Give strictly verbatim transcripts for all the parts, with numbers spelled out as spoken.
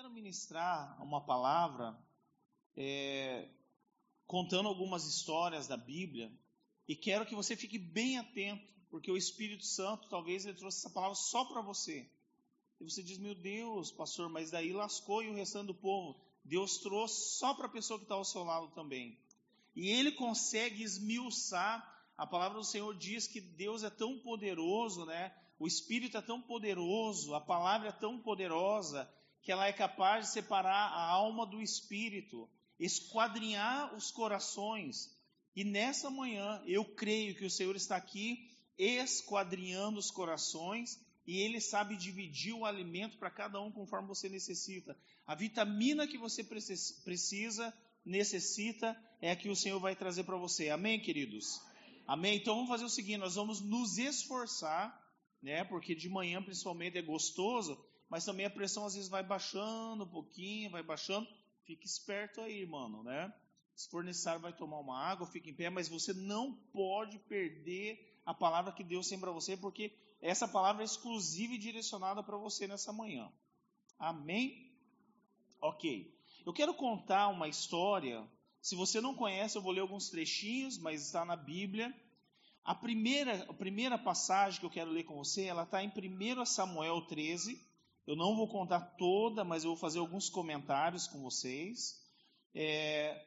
quero ministrar uma palavra é, contando algumas histórias da Bíblia e quero que você fique bem atento, porque o Espírito Santo, talvez ele trouxe essa palavra só para você. E você diz, meu Deus, pastor, mas daí lascou e o restante do povo. Deus trouxe só para a pessoa que está ao seu lado também. E ele consegue esmiuçar. A palavra do Senhor diz que Deus é tão poderoso, né? O Espírito é tão poderoso, a palavra é tão poderosa, que ela é capaz de separar a alma do Espírito, esquadrinhar os corações. E nessa manhã, eu creio que o Senhor está aqui esquadrinhando os corações, e Ele sabe dividir o alimento para cada um conforme você necessita. A vitamina que você precisa, necessita, é a que o Senhor vai trazer para você. Amém, queridos? Amém? Então vamos fazer o seguinte, nós vamos nos esforçar, né? Porque de manhã principalmente é gostoso, mas também a pressão às vezes vai baixando um pouquinho, vai baixando. Fique esperto aí, mano, né? Se for necessário, vai tomar uma água, fique em pé, mas você não pode perder a palavra que Deus tem para você, porque essa palavra é exclusiva e direcionada para você nessa manhã. Amém? Ok. Eu quero contar uma história. Se você não conhece, eu vou ler alguns trechinhos, mas está na Bíblia. A primeira, a primeira passagem que eu quero ler com você, ela está em primeiro Samuel treze. Eu não vou contar toda, mas eu vou fazer alguns comentários com vocês. É,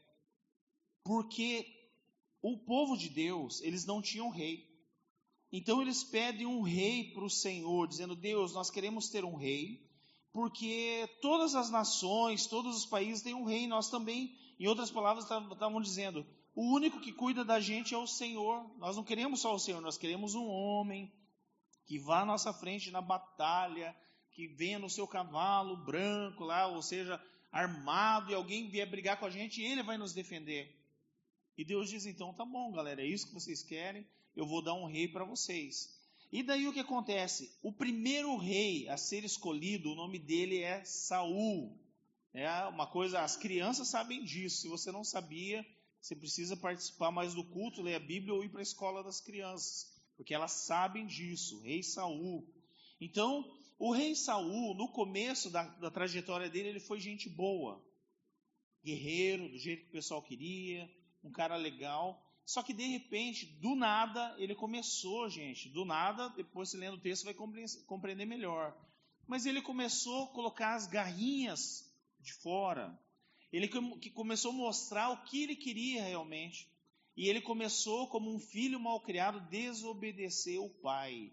porque o povo de Deus, eles não tinham rei. Então eles pedem um rei para o Senhor, dizendo, Deus, nós queremos ter um rei, porque todas as nações, todos os países têm um rei, nós também, em outras palavras, estavam dizendo, o único que cuida da gente é o Senhor, nós não queremos só o Senhor, nós queremos um homem que vá à nossa frente na batalha, que venha no seu cavalo branco lá, ou seja, armado, e alguém vier brigar com a gente, e ele vai nos defender. E Deus diz, então, tá bom, galera, é isso que vocês querem, eu vou dar um rei para vocês. E daí o que acontece? O primeiro rei a ser escolhido, o nome dele é Saul. É uma coisa, as crianças sabem disso. Se você não sabia, você precisa participar mais do culto, ler a Bíblia ou ir para a escola das crianças, porque elas sabem disso, o rei Saul. Então, o rei Saul, no começo da, da trajetória dele, ele foi gente boa, guerreiro, do jeito que o pessoal queria, um cara legal. Só que de repente, do nada, ele começou, gente, do nada, depois você lendo o texto vai compreender melhor. Mas ele começou a colocar as garrinhas de fora. Ele que começou a mostrar o que ele queria realmente. E ele começou, como um filho mal criado, desobedecer o pai.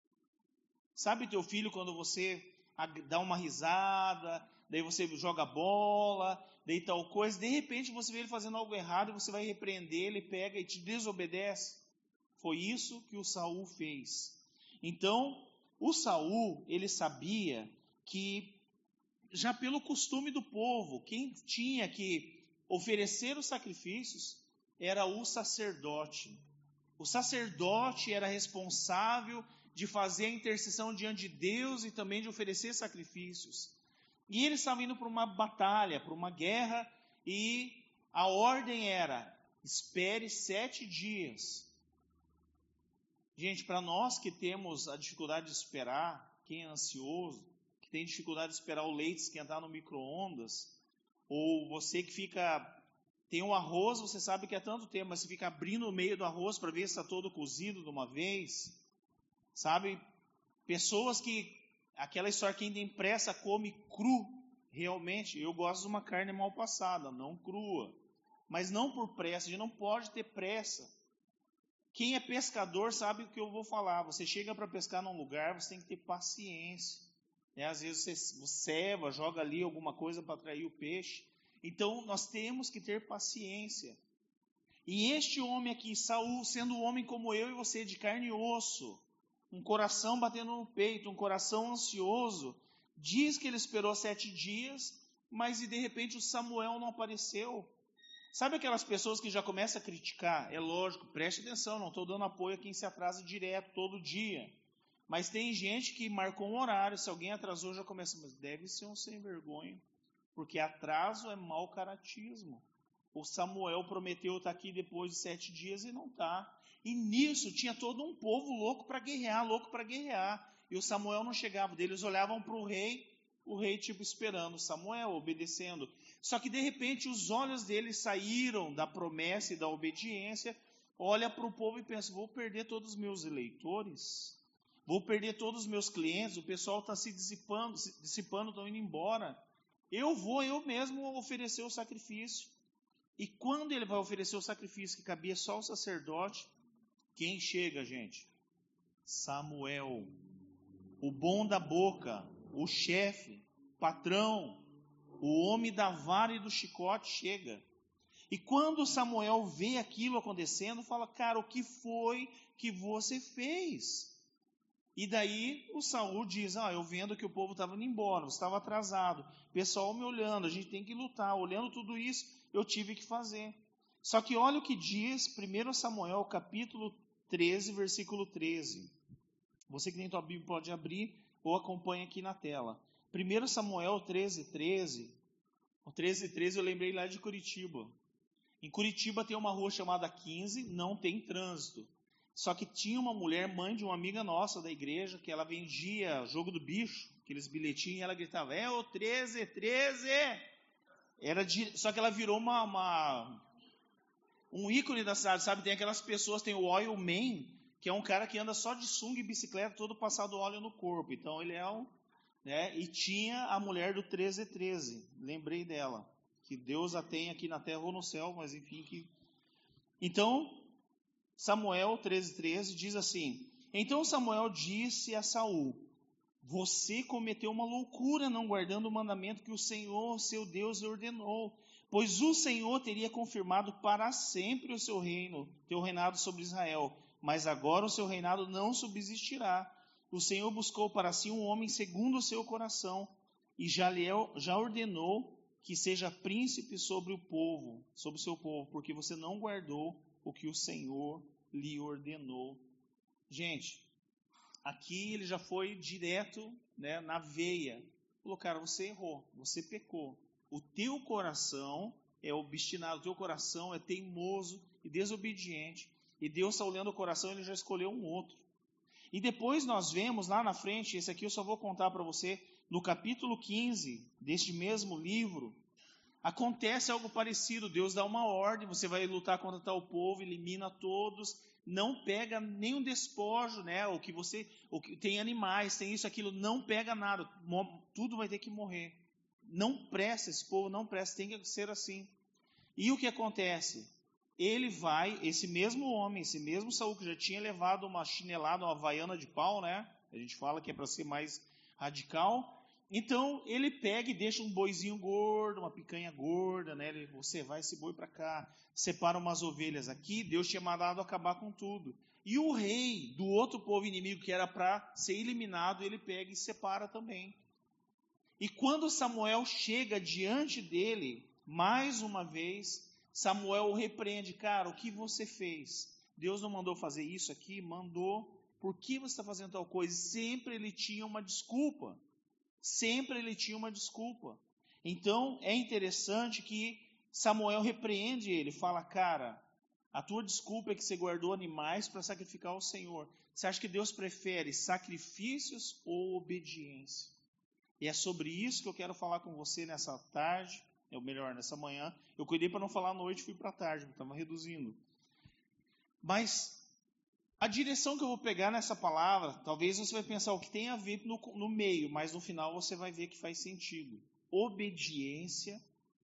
Sabe teu filho quando você dá uma risada, daí você joga bola, daí tal coisa, de repente você vê ele fazendo algo errado e você vai repreender, ele pega e te desobedece. Foi isso que o Saul fez. Então, o Saul, ele sabia que, já pelo costume do povo, quem tinha que oferecer os sacrifícios era o sacerdote. O sacerdote era responsável de fazer a intercessão diante de Deus e também de oferecer sacrifícios. E eles estavam indo para uma batalha, para uma guerra, e a ordem era, espere sete dias. Gente, para nós que temos a dificuldade de esperar, quem é ansioso, que tem dificuldade de esperar o leite esquentar no micro-ondas, ou você que fica, tem um arroz, você sabe que é tanto tempo, mas você fica abrindo o meio do arroz para ver se está todo cozido de uma vez, sabe? Pessoas que, aquela história que ainda em pressa come cru, realmente, eu gosto de uma carne mal passada, não crua, mas não por pressa, a gente não pode ter pressa. Quem é pescador sabe o que eu vou falar, você chega para pescar num lugar, você tem que ter paciência, né? Às vezes você ceva, joga ali alguma coisa para atrair o peixe, então nós temos que ter paciência. E este homem aqui, Saul, sendo um homem como eu e você, de carne e osso, um coração batendo no peito, um coração ansioso, diz que ele esperou sete dias, mas de repente o Samuel não apareceu. Sabe aquelas pessoas que já começam a criticar? É lógico, preste atenção, não estou dando apoio a quem se atrasa direto, todo dia. Mas tem gente que marcou um horário, se alguém atrasou já começa, mas deve ser um sem vergonha, porque atraso é mau caratismo. O Samuel prometeu estar aqui depois de sete dias e não está. E nisso tinha todo um povo louco para guerrear, louco para guerrear. E o Samuel não chegava deles, olhavam para o rei, O rei, tipo, esperando Samuel, obedecendo. Só que, de repente, os olhos dele saíram da promessa e da obediência, olha para o povo e pensa, vou perder todos os meus eleitores, vou perder todos os meus clientes, o pessoal está se dissipando, se dissipando, estão indo embora. Eu vou, eu mesmo, oferecer o sacrifício. E quando ele vai oferecer o sacrifício que cabia só ao sacerdote, quem chega, gente? Samuel, o bom da boca, o chefe, patrão, o homem da vara e do chicote chega. E quando Samuel vê aquilo acontecendo, fala, cara, o que foi que você fez? E daí o Saul diz, ah, eu vendo que o povo estava indo embora, você estava atrasado, pessoal me olhando, a gente tem que lutar, olhando tudo isso, eu tive que fazer. Só que olha o que diz primeiro Samuel, capítulo treze, versículo treze. Você que tem tua Bíblia pode abrir ou acompanha aqui na tela. primeiro Samuel treze, treze. O treze, treze eu lembrei lá de Curitiba. Em Curitiba tem uma rua chamada quinze, não tem trânsito. Só que tinha uma mulher, mãe de uma amiga nossa da igreja, que ela vendia jogo do bicho, aqueles bilhetinhos, e ela gritava, é o treze, treze! Era de, só que ela virou uma, uma, um ícone da cidade, sabe? Tem aquelas pessoas, tem o Oil Man, que é um cara que anda só de sunga e bicicleta, todo passado óleo no corpo. Então ele é um... Né? E tinha a mulher do treze, treze, lembrei dela, que Deus a tem aqui na terra ou no céu, mas enfim. Que... Então, Samuel treze, treze diz assim, então Samuel disse a Saul, você cometeu uma loucura não guardando o mandamento que o Senhor, seu Deus, lhe ordenou, pois o Senhor teria confirmado para sempre o seu reino, teu reinado sobre Israel, mas agora o seu reinado não subsistirá. O Senhor buscou para si um homem segundo o seu coração, e já, lhe, já ordenou que seja príncipe sobre o povo, sobre o seu povo, porque você não guardou o que o Senhor lhe ordenou. Gente, aqui ele já foi direto, né, na veia. Falou, cara, você errou, você pecou. O teu coração é obstinado, o teu coração é teimoso e desobediente. E Deus está olhando o coração, ele já escolheu um outro. E depois nós vemos lá na frente, esse aqui eu só vou contar para você, no capítulo quinze deste mesmo livro, acontece algo parecido. Deus dá uma ordem, você vai lutar contra tal povo, elimina todos, não pega nenhum despojo, né? O que você, o que tem animais, tem isso, aquilo, não pega nada, tudo vai ter que morrer. Não presta, esse povo não presta, tem que ser assim. E o que acontece? Ele vai, esse mesmo homem, esse mesmo Saul que já tinha levado uma chinelada, uma havaiana de pau, né? A gente fala que é para ser mais radical. Então, ele pega e deixa um boizinho gordo, uma picanha gorda, né? Ele, você vai esse boi para cá, separa umas ovelhas aqui, Deus tinha mandado acabar com tudo. E o rei do outro povo inimigo que era para ser eliminado, ele pega e separa também. E quando Samuel chega diante dele, mais uma vez, Samuel o repreende, cara, o que você fez? Deus não mandou fazer isso aqui? Mandou. Por que você está fazendo tal coisa? Sempre ele tinha uma desculpa. Sempre ele tinha uma desculpa. Então, é interessante que Samuel repreende ele, fala, cara, a tua desculpa é que você guardou animais para sacrificar ao Senhor. Você acha que Deus prefere sacrifícios ou obediência? E é sobre isso que eu quero falar com você nessa tarde, ou melhor, nessa manhã. Eu cuidei para não falar à noite, fui para a tarde, estava reduzindo. Mas a direção que eu vou pegar nessa palavra, talvez você vai pensar o que tem a ver no, no meio, mas no final você vai ver que faz sentido. Obediência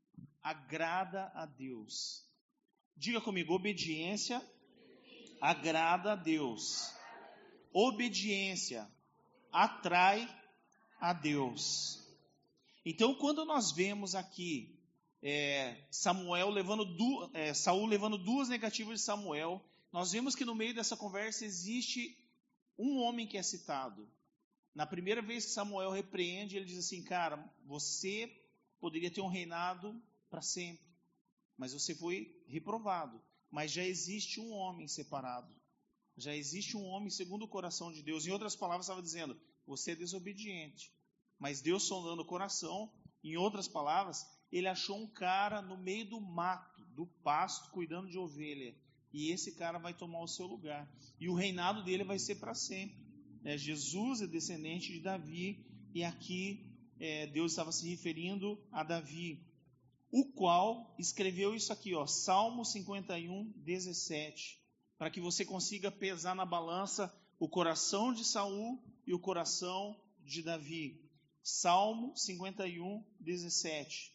agrada a Deus. Diga comigo, obediência agrada a Deus. Obediência atrai a Deus. Então, quando nós vemos aqui é, Samuel levando du, é, Saul levando duas negativas de Samuel, nós vemos que no meio dessa conversa existe um homem que é citado. Na primeira vez que Samuel repreende, ele diz assim, cara, você poderia ter um reinado para sempre, mas você foi reprovado. Mas já existe um homem separado. Já existe um homem segundo o coração de Deus. Em outras palavras, estava dizendo, você é desobediente. Mas Deus sondando o coração, em outras palavras, ele achou um cara no meio do mato, do pasto, cuidando de ovelha. E esse cara vai tomar o seu lugar. E o reinado dele vai ser para sempre. É, Jesus é descendente de Davi. E aqui é, Deus estava se referindo a Davi, o qual escreveu isso aqui, ó, Salmo cinquenta e um, dezessete, para que você consiga pesar na balança o coração de Saul e o coração de Davi. Salmo cinquenta e um, dezessete.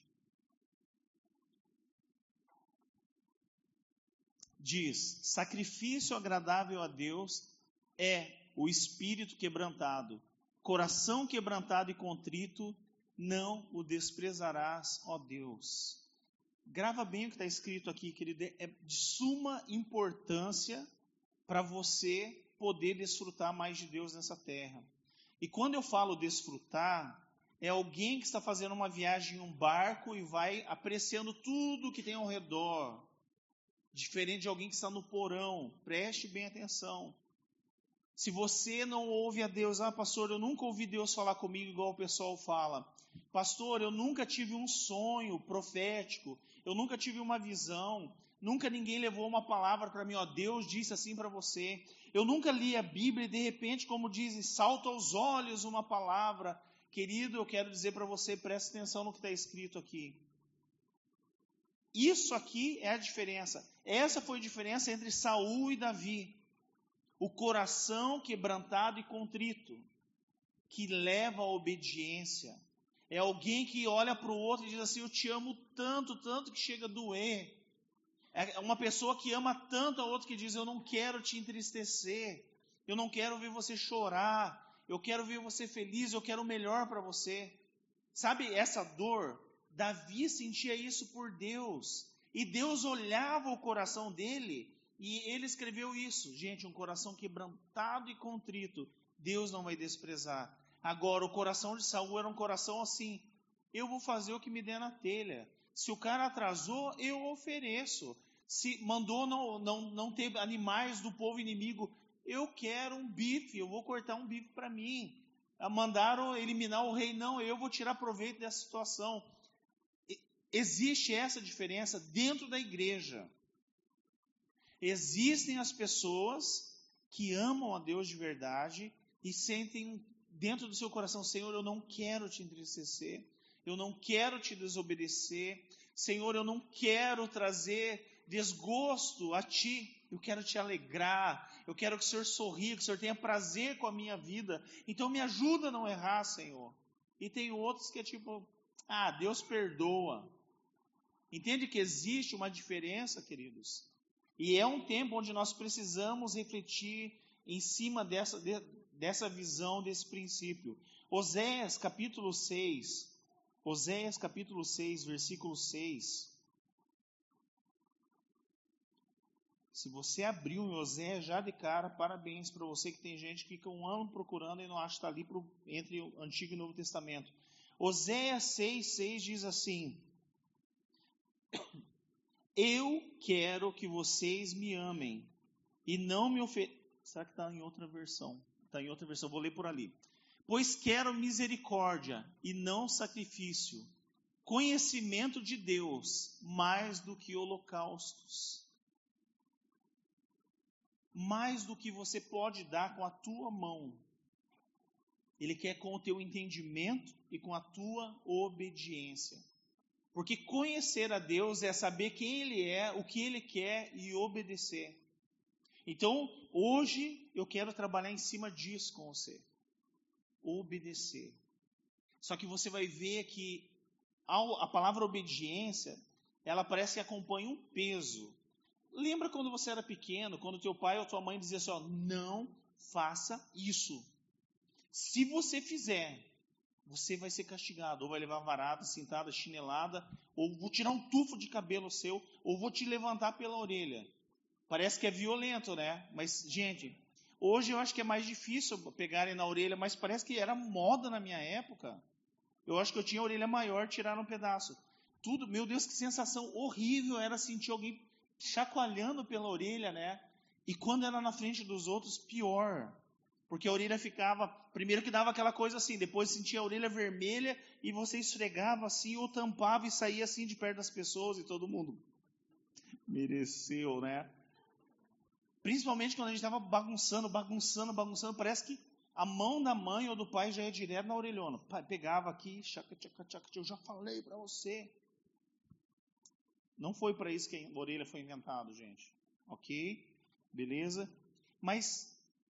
Diz: sacrifício agradável a Deus é o espírito quebrantado, coração quebrantado e contrito, não o desprezarás, ó Deus. Grava bem o que está escrito aqui, querido, é de suma importância para você poder desfrutar mais de Deus nessa terra. E quando eu falo desfrutar, é alguém que está fazendo uma viagem em um barco e vai apreciando tudo que tem ao redor, diferente de alguém que está no porão. Preste bem atenção. Se você não ouve a Deus, ah, pastor, eu nunca ouvi Deus falar comigo igual o pessoal fala. Pastor, eu nunca tive um sonho profético, eu nunca tive uma visão, nunca ninguém levou uma palavra para mim, ó, Deus disse assim para você. Eu nunca li a Bíblia e de repente, como dizem, salta aos olhos uma palavra. Querido, eu quero dizer para você, preste atenção no que está escrito aqui. Isso aqui é a diferença. Essa foi a diferença entre Saul e Davi. O coração quebrantado e contrito, que leva à obediência. É alguém que olha para o outro e diz assim, eu te amo tanto, tanto que chega a doer. É uma pessoa que ama tanto a outra que diz, eu não quero te entristecer, eu não quero ver você chorar, eu quero ver você feliz, eu quero o melhor para você. Sabe essa dor? Davi sentia isso por Deus. E Deus olhava o coração dele e ele escreveu isso. Gente, um coração quebrantado e contrito, Deus não vai desprezar. Agora, o coração de Saul era um coração assim, eu vou fazer o que me der na telha. Se o cara atrasou, eu ofereço. Se mandou não, não, não ter animais do povo inimigo, eu quero um bife, eu vou cortar um bife para mim. Mandaram eliminar o rei, não, eu vou tirar proveito dessa situação. Existe essa diferença dentro da igreja. Existem as pessoas que amam a Deus de verdade e sentem dentro do seu coração, Senhor, eu não quero te entristecer, eu não quero te desobedecer, Senhor, eu não quero trazer desgosto a Ti, eu quero Te alegrar, eu quero que o Senhor sorria, que o Senhor tenha prazer com a minha vida, então me ajuda a não errar, Senhor. E tem outros que é tipo, ah, Deus perdoa. Entende que existe uma diferença, queridos? E é um tempo onde nós precisamos refletir em cima dessa, de, dessa visão, desse princípio. Oséias capítulo seis, Oséias capítulo seis, versículo seis. Se você abriu em Oséias já de cara, parabéns para você, que tem gente que fica um ano procurando e não acha que está ali pro, entre o Antigo e o Novo Testamento. Oséias seis, seis diz assim, eu quero que vocês me amem e não me ofereçam. Será que está em outra versão? Está em outra versão, vou ler por ali. Pois quero misericórdia e não sacrifício, conhecimento de Deus mais do que holocaustos. Mais do que você pode dar com a tua mão. Ele quer com o teu entendimento e com a tua obediência. Porque conhecer a Deus é saber quem Ele é, o que Ele quer e obedecer. Então, hoje eu quero trabalhar em cima disso com você. Obedecer. Só que você vai ver que a palavra obediência, ela parece que acompanha um peso. Lembra quando você era pequeno, quando teu pai ou tua mãe dizia assim, ó, não faça isso. Se você fizer, você vai ser castigado, ou vai levar varada, cintada, chinelada, ou vou tirar um tufo de cabelo seu, ou vou te levantar pela orelha. Parece que é violento, né? Mas, gente, hoje eu acho que é mais difícil pegarem na orelha, mas parece que era moda na minha época. Eu acho que eu tinha a orelha maior, tiraram um pedaço. Tudo, meu Deus, que sensação horrível era sentir alguém chacoalhando pela orelha, né? E quando era na frente dos outros, pior. Porque a orelha ficava, primeiro que dava aquela coisa assim, depois sentia a orelha vermelha e você esfregava assim, ou tampava e saía assim de perto das pessoas e todo mundo mereceu, né? Principalmente quando a gente estava bagunçando, bagunçando, bagunçando, parece que a mão da mãe ou do pai já é direto na orelhona. Pai, pegava aqui, chaca, chaca, chaca, eu já falei para você. Não foi para isso que a orelha foi inventado, gente. Ok? Beleza? Mas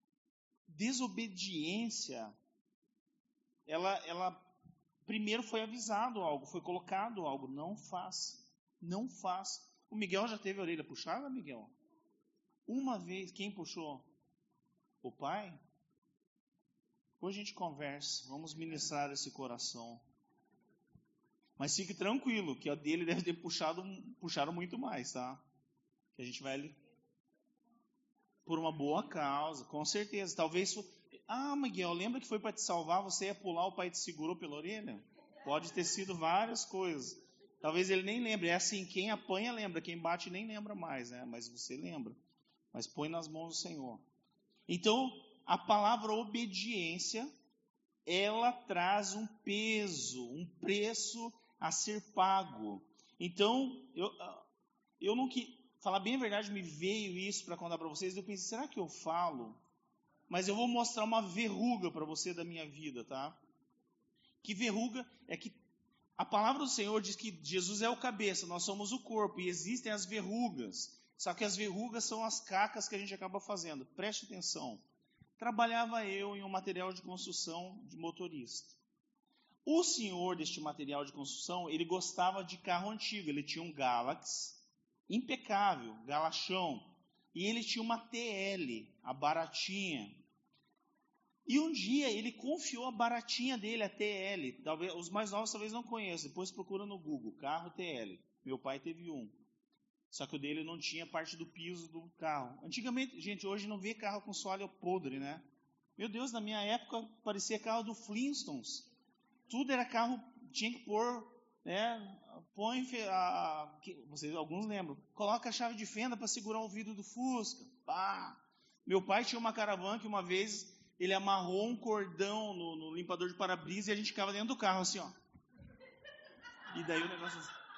desobediência, ela, ela primeiro foi avisado algo, foi colocado algo. Não faz. Não faz. O Miguel já teve a orelha puxada, Miguel? Uma vez, quem puxou? O pai? Depois a gente conversa, vamos ministrar esse coração. Mas fique tranquilo, que a dele deve ter puxado, puxaram muito mais, tá? Que a gente vai ali por uma boa causa, com certeza. Talvez, ah, Miguel, lembra que foi para te salvar, você ia pular, o pai te segurou pela orelha? Pode ter sido várias coisas. Talvez ele nem lembre. É assim, quem apanha lembra, quem bate nem lembra mais, né? Mas você lembra. Mas põe nas mãos do Senhor. Então, a palavra obediência, ela traz um peso, um preço a ser pago. Então, eu, eu não que falar bem a verdade, me veio isso para contar para vocês. Eu pensei, será que eu falo? Mas eu vou mostrar uma verruga para você da minha vida, tá? Que verruga é que a palavra do Senhor diz que Jesus é o cabeça, nós somos o corpo, e existem as verrugas. Só que as verrugas são as cacas que a gente acaba fazendo. Preste atenção. Trabalhava eu em um material de construção de motorista. O senhor deste material de construção, ele gostava de carro antigo. Ele tinha um Galaxy, impecável, galachão. E ele tinha uma T L, a baratinha. E um dia ele confiou a baratinha dele, a T L. Talvez, os mais novos talvez não conheçam. Depois procura no Google, carro T L. Meu pai teve um. Só que o dele não tinha parte do piso do carro. Antigamente, gente, hoje não vê carro com soalho podre, né? Meu Deus, na minha época parecia carro do Flintstones. Tudo era carro, tinha que pôr, né? Põe, a, a, vocês alguns lembram, coloca a chave de fenda para segurar o vidro do Fusca. Pá. Meu pai tinha uma caravana que uma vez ele amarrou um cordão no, no limpador de para-brisa e a gente ficava dentro do carro assim, ó. E daí o negócio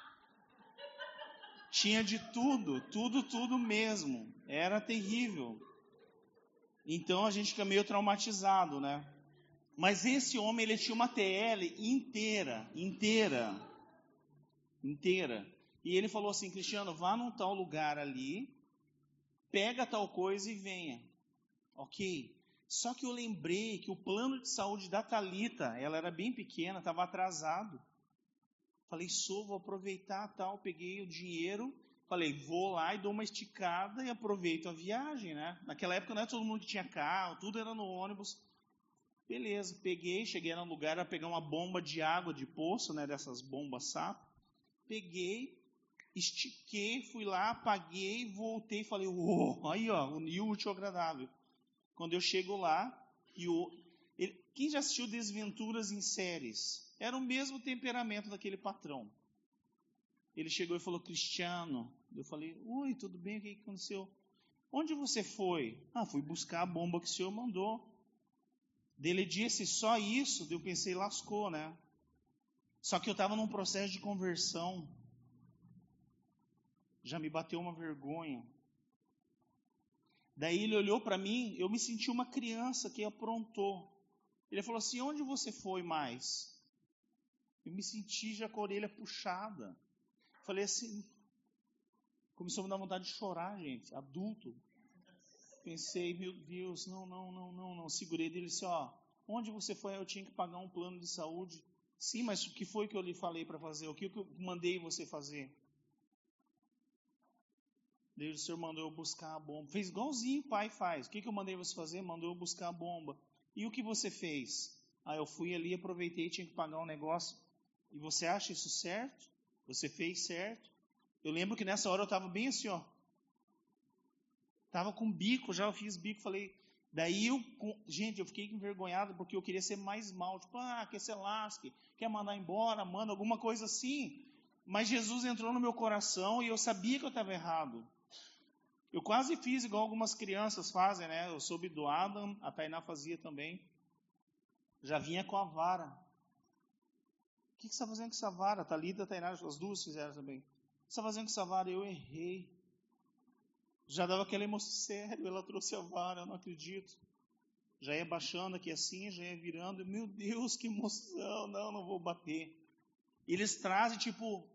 tinha de tudo, tudo, tudo mesmo. Era terrível. Então a gente fica meio traumatizado, né? Mas esse homem, ele tinha uma T L inteira, inteira, inteira. E ele falou assim, Cristiano, vá num tal lugar ali, pega tal coisa e venha. Ok. Só que eu lembrei que o plano de saúde da Thalita, ela era bem pequena, estava atrasado. Falei, sou, vou aproveitar tal, peguei o dinheiro, falei, vou lá e dou uma esticada e aproveito a viagem, né? Naquela época não era todo mundo que tinha carro, tudo era no ônibus. Beleza, peguei, cheguei no lugar, era pegar uma bomba de água de poço, né, dessas bombas sapo. Peguei, estiquei, fui lá, apaguei, voltei, falei, uou, aí ó, unir o útil ao agradável. Quando eu chego lá, e o, ele, quem já assistiu Desventuras em Séries? Era o mesmo temperamento daquele patrão. Ele chegou e falou, Cristiano. Eu falei, oi, tudo bem, o que aconteceu? Onde você foi? Ah, fui buscar a bomba que o senhor mandou. Ele disse só isso, eu pensei, lascou, né? Só que eu estava num processo de conversão. Já me bateu uma vergonha. Daí ele olhou para mim, eu me senti uma criança que aprontou. Ele falou assim, onde você foi mais? Eu me senti já com a orelha puxada. Falei assim, começou a me dar vontade de chorar, gente, adulto. Pensei, meu Deus, não, não, não, não, não. Segurei dele e disse, ó, onde você foi? Eu tinha que pagar um plano de saúde. Sim, mas o que foi que eu lhe falei para fazer? O que eu mandei você fazer? Daí o senhor mandou eu buscar a bomba. Fez igualzinho o pai faz. O que eu mandei você fazer? Mandou eu buscar a bomba. E o que você fez? Ah, eu fui ali, aproveitei, tinha que pagar um negócio. E você acha isso certo? Você fez certo? Eu lembro que nessa hora eu estava bem assim, ó. Estava com bico, já eu fiz bico, falei... Daí, eu, gente, eu fiquei envergonhado porque eu queria ser mais mal. Tipo, ah, quer ser lasque, quer mandar embora, manda alguma coisa assim. Mas Jesus entrou no meu coração e eu sabia que eu estava errado. Eu quase fiz igual algumas crianças fazem, né? Eu soube do Adam, a Tainá fazia também. Já vinha com a vara. O que, que você está fazendo com essa vara? A Thalita e a Tainá, as duas fizeram também. O que você está fazendo com essa vara? Eu errei. Já dava aquela emoção, sério, ela trouxe a vara, eu não acredito. já ia baixando aqui assim, já ia virando, meu Deus, que emoção, não, não vou bater. E eles trazem, tipo,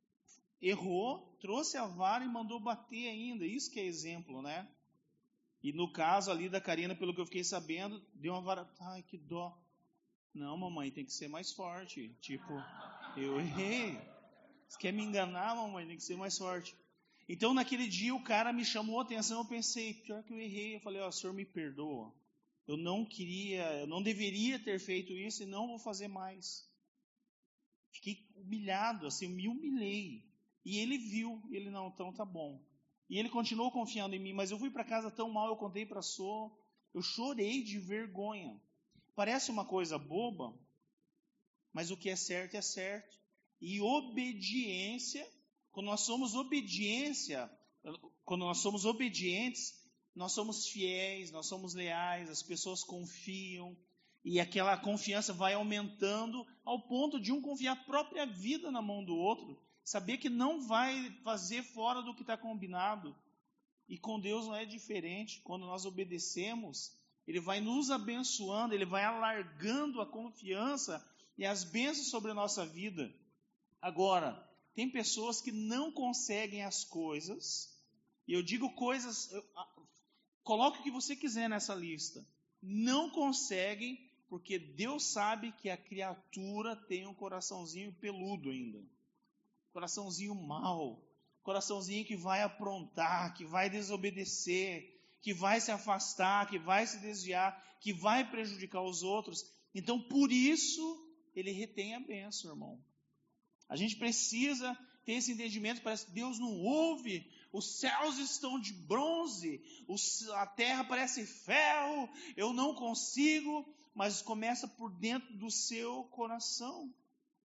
errou, trouxe a vara e mandou bater ainda, isso que é exemplo, né? E no caso ali da Karina, pelo que eu fiquei sabendo, deu uma vara, ai, que dó. Não, mamãe, tem que ser mais forte, tipo, eu errei. Você quer me enganar, mamãe, tem que ser mais forte. Então, naquele dia, o cara me chamou a atenção, eu pensei, pior que eu errei, eu falei, ó, oh, senhor me perdoa. Eu não queria, eu não deveria ter feito isso e não vou fazer mais. Fiquei humilhado, assim, me humilhei. E ele viu, ele, não, então tá bom. E ele continuou confiando em mim, mas eu fui para casa tão mal, eu contei para a Sô, eu chorei de vergonha. Parece uma coisa boba, mas o que é certo é certo. E obediência, quando nós somos obediência, quando nós somos obedientes, nós somos fiéis, nós somos leais, as pessoas confiam, e aquela confiança vai aumentando ao ponto de um confiar a própria vida na mão do outro, saber que não vai fazer fora do que está combinado. E com Deus não é diferente. Quando nós obedecemos, Ele vai nos abençoando, Ele vai alargando a confiança e as bênçãos sobre a nossa vida. Agora, tem pessoas que não conseguem as coisas, e eu digo coisas, eu, a, coloque o que você quiser nessa lista, não conseguem, porque Deus sabe que a criatura tem um coraçãozinho peludo ainda, coraçãozinho mau, coraçãozinho que vai aprontar, que vai desobedecer, que vai se afastar, que vai se desviar, que vai prejudicar os outros. Então, por isso, ele retém a bênção, irmão. A gente precisa ter esse entendimento, parece que Deus não ouve, os céus estão de bronze, os, a terra parece ferro, eu não consigo, mas começa por dentro do seu coração.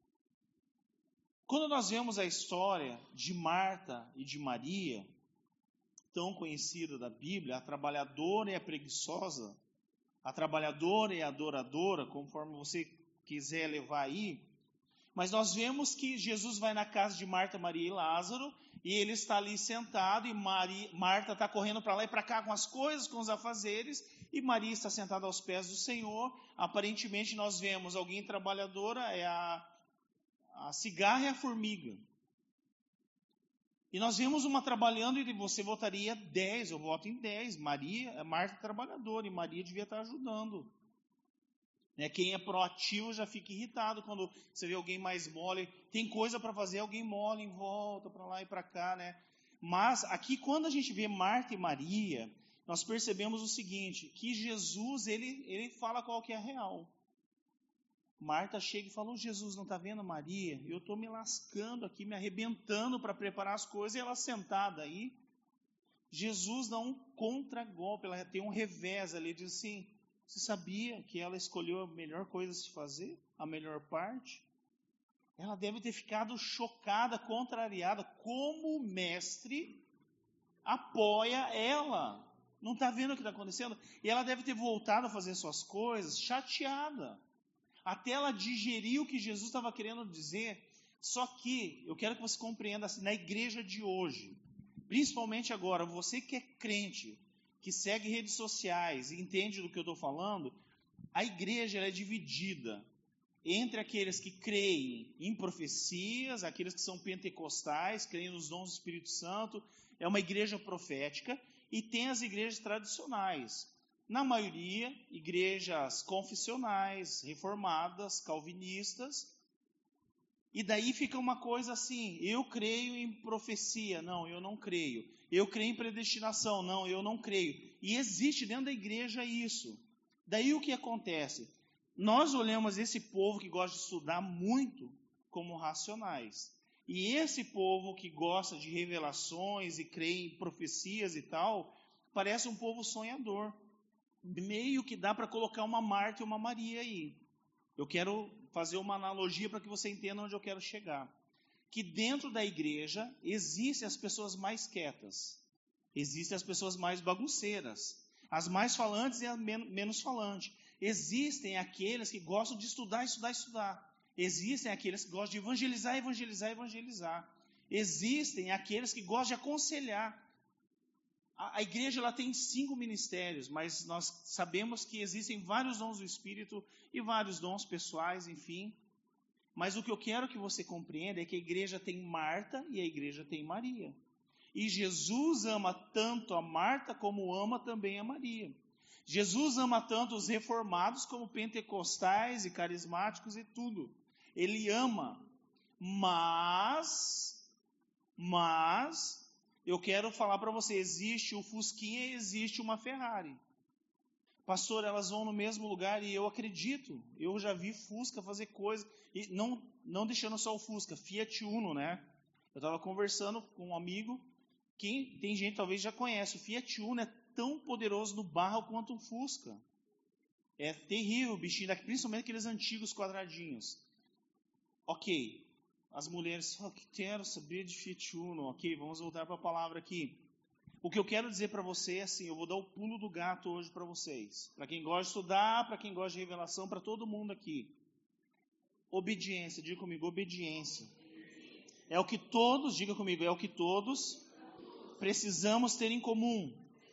Quando nós vemos a história de Marta e de Maria, tão conhecida da Bíblia, a trabalhadora e a preguiçosa, a trabalhadora e a adoradora, conforme você quiser levar aí, mas nós vemos que Jesus vai na casa de Marta, Maria e Lázaro, e ele está ali sentado, e Maria, Marta está correndo para lá e para cá com as coisas, com os afazeres, e Maria está sentada aos pés do Senhor. Aparentemente nós vemos alguém trabalhadora, é a, a cigarra e a formiga. E nós vemos uma trabalhando, e você votaria dez, eu voto em dez. Maria, Marta é trabalhadora, e Maria devia estar ajudando. Né, quem é proativo já fica irritado quando você vê alguém mais mole, tem coisa para fazer, alguém mole em volta, para lá e para cá, né? Mas aqui quando a gente vê Marta e Maria, nós percebemos o seguinte, que Jesus, ele, ele fala qual que é a real. Marta chega e fala, oh, Jesus, não está vendo Maria? Eu estou me lascando aqui, me arrebentando para preparar as coisas, e ela sentada aí. Jesus dá um contragolpe, ela tem um revés ali, diz assim, você sabia que ela escolheu a melhor coisa a se fazer? A melhor parte? Ela deve ter ficado chocada, contrariada. Como o mestre apoia ela? Não está vendo o que está acontecendo? E ela deve ter voltado a fazer suas coisas, chateada. Até ela digerir o que Jesus estava querendo dizer. Só que, eu quero que você compreenda, assim, na igreja de hoje, principalmente agora, você que é crente, que segue redes sociais e entende do que eu estou falando, a igreja ela é dividida entre aqueles que creem em profecias, aqueles que são pentecostais, creem nos dons do Espírito Santo, é uma igreja profética, e tem as igrejas tradicionais. Na maioria, igrejas confessionais, reformadas, calvinistas, e daí fica uma coisa assim, eu creio em profecia, não, eu não creio. Eu creio em predestinação, não, eu não creio. E existe dentro da igreja isso. Daí o que acontece? Nós olhamos esse povo que gosta de estudar muito como racionais. E esse povo que gosta de revelações e crê em profecias e tal, parece um povo sonhador. Meio que dá para colocar uma Marta e uma Maria aí. Eu quero fazer uma analogia para que você entenda onde eu quero chegar. Que dentro da igreja existem as pessoas mais quietas, existem as pessoas mais bagunceiras, as mais falantes e as men- menos falantes. Existem aqueles que gostam de estudar, estudar, estudar. Existem aqueles que gostam de evangelizar, evangelizar, evangelizar. Existem aqueles que gostam de aconselhar. A, a igreja ela tem cinco ministérios, mas nós sabemos que existem vários dons do Espírito e vários dons pessoais, enfim. Mas o que eu quero que você compreenda é que a igreja tem Marta e a igreja tem Maria. E Jesus ama tanto a Marta como ama também a Maria. Jesus ama tanto os reformados como pentecostais e carismáticos e tudo. Ele ama. Mas, mas, eu quero falar para você, existe o Fusquinha e existe uma Ferrari. Pastor, elas vão no mesmo lugar e eu acredito. Eu já vi Fusca fazer coisa, e não, não deixando só o Fusca, Fiat Uno, né? Eu estava conversando com um amigo, quem tem gente talvez já conhece, o Fiat Uno é tão poderoso no barro quanto um Fusca. É terrível o bichinho, principalmente aqueles antigos quadradinhos. Ok, as mulheres, oh, que quero saber de Fiat Uno, ok, vamos voltar para a palavra aqui. O que eu quero dizer para você é assim, eu vou dar o pulo do gato hoje para vocês. Para quem gosta de estudar, para quem gosta de revelação, para todo mundo aqui. Obediência, diga comigo, obediência. É o que todos, diga comigo, é o que todos precisamos ter em comum.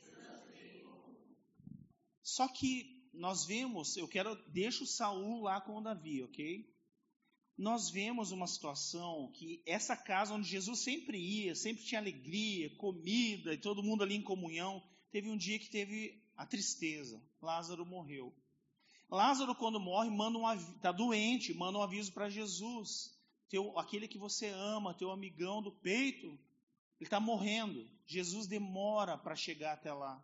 Só que nós vemos, eu quero, deixa o Saul lá com o Davi, ok? Nós vemos uma situação que essa casa onde Jesus sempre ia, sempre tinha alegria, comida e todo mundo ali em comunhão, teve um dia que teve a tristeza. Lázaro morreu. Lázaro, quando morre, manda um aviso, está doente, manda um aviso para Jesus. Teu, aquele que você ama, teu amigão do peito, ele está morrendo. Jesus demora para chegar até lá.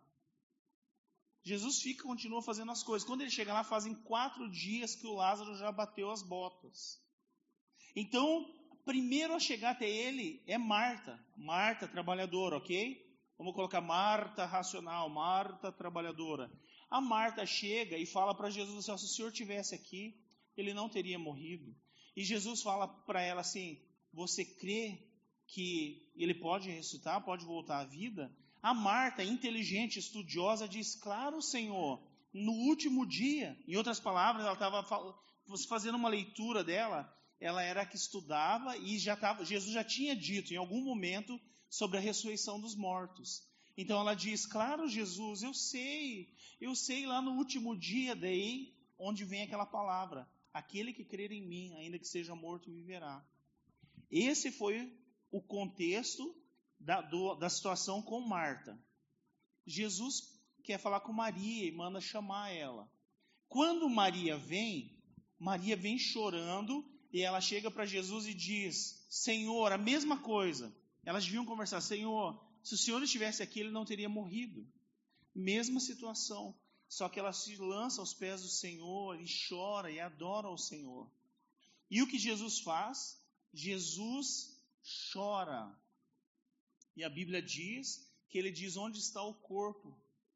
Jesus fica, continua fazendo as coisas. Quando ele chega lá, fazem quatro dias que o Lázaro já bateu as botas. Então, primeiro a chegar até ele é Marta. Marta, trabalhadora, ok? Vamos colocar Marta racional, Marta trabalhadora. A Marta chega e fala para Jesus assim, se o Senhor estivesse aqui, ele não teria morrido. E Jesus fala para ela assim, você crê que ele pode ressuscitar, pode voltar à vida? A Marta, inteligente, estudiosa, diz, claro, Senhor, no último dia. Em outras palavras, ela estava fazendo uma leitura dela, ela era a que estudava e já tava, Jesus já tinha dito em algum momento sobre a ressurreição dos mortos. Então ela diz, claro, Jesus, eu sei, eu sei lá no último dia, daí onde vem aquela palavra, aquele que crer em mim, ainda que seja morto, viverá. Esse foi o contexto da, do, da situação com Marta. Jesus quer falar com Maria e manda chamar ela. Quando Maria vem, Maria vem chorando e ela chega para Jesus e diz, Senhor, a mesma coisa. Elas deviam conversar, Senhor, se o Senhor estivesse aqui, ele não teria morrido. Mesma situação, só que ela se lança aos pés do Senhor e chora e adora o Senhor. E o que Jesus faz? Jesus chora. E a Bíblia diz que ele diz onde está o corpo.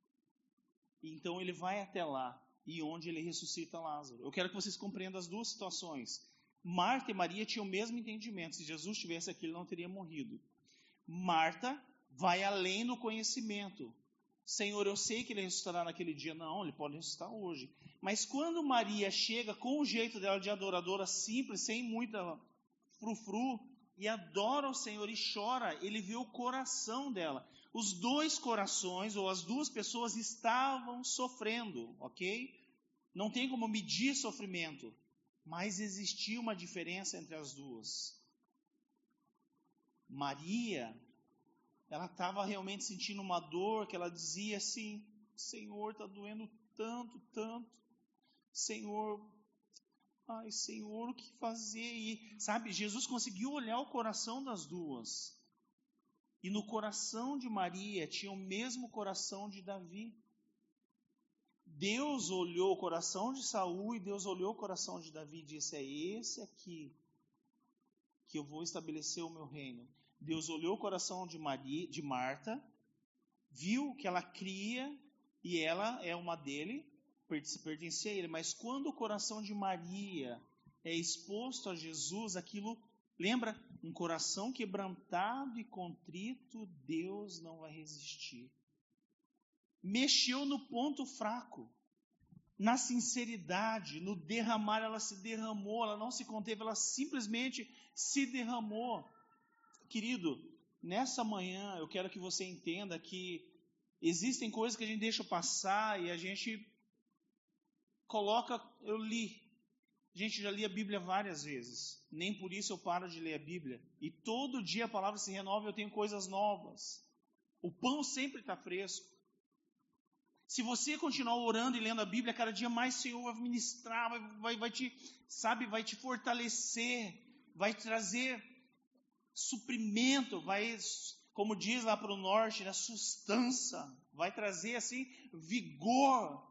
Então ele vai até lá e onde ele ressuscita Lázaro. Eu quero que vocês compreendam as duas situações. Marta e Maria tinham o mesmo entendimento. Se Jesus estivesse aqui, ele não teria morrido. Marta vai além do conhecimento. Senhor, eu sei que ele ressuscitará naquele dia. Não, ele pode ressuscitar hoje. Mas quando Maria chega com o jeito dela de adoradora simples, sem muita frufru, e adora o Senhor e chora, ele vê o coração dela. Os dois corações, ou as duas pessoas, estavam sofrendo, ok? Não tem como medir sofrimento. Mas existia uma diferença entre as duas. Maria, ela estava realmente sentindo uma dor, que ela dizia assim, Senhor, está doendo tanto, tanto. Senhor, ai Senhor, o que fazer? E, sabe, Jesus conseguiu olhar o coração das duas. E no coração de Maria tinha o mesmo coração de Davi. Deus olhou o coração de Saul e Deus olhou o coração de Davi e disse, é esse aqui que eu vou estabelecer o meu reino. Deus olhou o coração de, Maria, de Marta, viu que ela cria e ela é uma dele, pertencia a ele. Mas quando o coração de Maria é exposto a Jesus, aquilo, lembra? Um coração quebrantado e contrito, Deus não vai resistir. Mexeu no ponto fraco, na sinceridade, no derramar, ela se derramou, ela não se conteve, ela simplesmente se derramou. Querido, nessa manhã eu quero que você entenda que existem coisas que a gente deixa passar e a gente coloca, eu li. Gente, já li a Bíblia várias vezes. Nem por isso eu paro de ler a Bíblia. E todo dia a palavra se renova e eu tenho coisas novas. O pão sempre está fresco. Se você continuar orando e lendo a Bíblia, cada dia mais o Senhor vai ministrar, vai, vai, vai te, sabe, vai te fortalecer, vai trazer suprimento, vai, como diz lá para o norte, né, sustância, vai trazer assim vigor.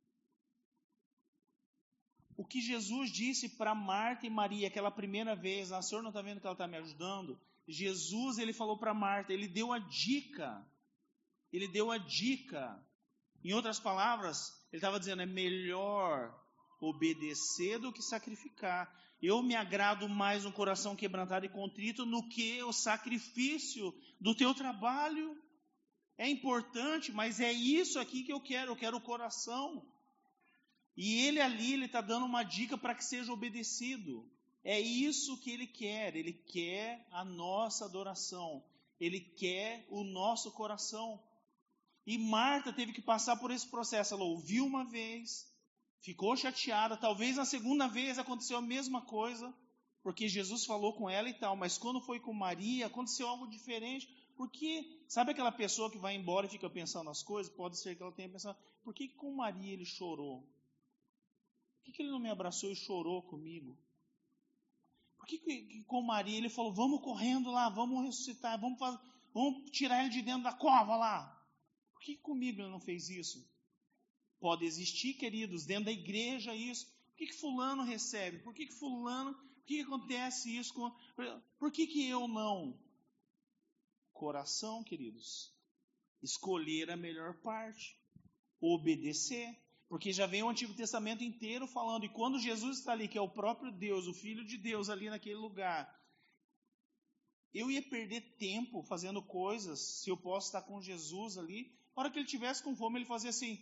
O que Jesus disse para Marta e Maria aquela primeira vez, a senhora não está vendo que ela está me ajudando? Jesus, ele falou para Marta, ele deu a dica, ele deu a dica. Em outras palavras, ele estava dizendo, é melhor obedecer do que sacrificar. Eu me agrado mais um coração quebrantado e contrito no que o sacrifício do teu trabalho. É importante, mas é isso aqui que eu quero, eu quero o coração. E ele ali, ele está dando uma dica para que seja obedecido. É isso que ele quer, ele quer a nossa adoração, ele quer o nosso coração. E Marta teve que passar por esse processo, ela ouviu uma vez, ficou chateada, talvez na segunda vez aconteceu a mesma coisa, porque Jesus falou com ela e tal, mas quando foi com Maria, aconteceu algo diferente, porque, sabe aquela pessoa que vai embora e fica pensando nas coisas? Pode ser que ela tenha pensado, por que, que com Maria ele chorou? Por que, que ele não me abraçou e chorou comigo? Por que, que com Maria ele falou, vamos correndo lá, vamos ressuscitar, vamos, fazer, vamos tirar ele de dentro da cova lá? Por que, que comigo ele não fez isso? Pode existir, queridos, dentro da igreja isso. Por que, que fulano recebe? Por que, que fulano, por que, que acontece isso? Com, por que, que eu não? Coração, queridos. Escolher a melhor parte. Obedecer. Porque já vem o Antigo Testamento inteiro falando, e quando Jesus está ali, que é o próprio Deus, o Filho de Deus ali naquele lugar, eu ia perder tempo fazendo coisas, se eu posso estar com Jesus ali, na hora que ele tivesse com fome, ele fazia assim,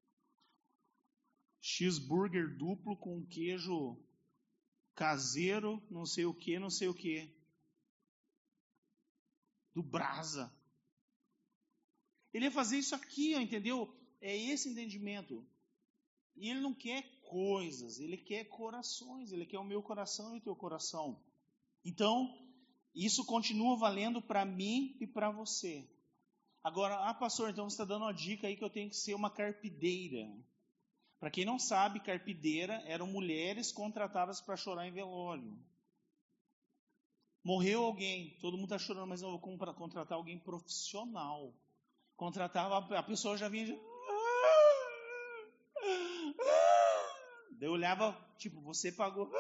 cheeseburger duplo com queijo caseiro, não sei o que, não sei o que, do Brasa. Ele ia fazer isso aqui, ó, entendeu? É esse entendimento. E ele não quer coisas, ele quer corações, ele quer o meu coração e o teu coração. Então, isso continua valendo para mim e para você. Agora, ah pastor, então você está dando uma dica aí que eu tenho que ser uma carpideira. Para quem não sabe, carpideira eram mulheres contratadas para chorar em velório. Morreu alguém, todo mundo está chorando, mas eu vou contratar alguém profissional. Contratava, a pessoa já vinha... Já... Eu olhava, tipo, você pagou.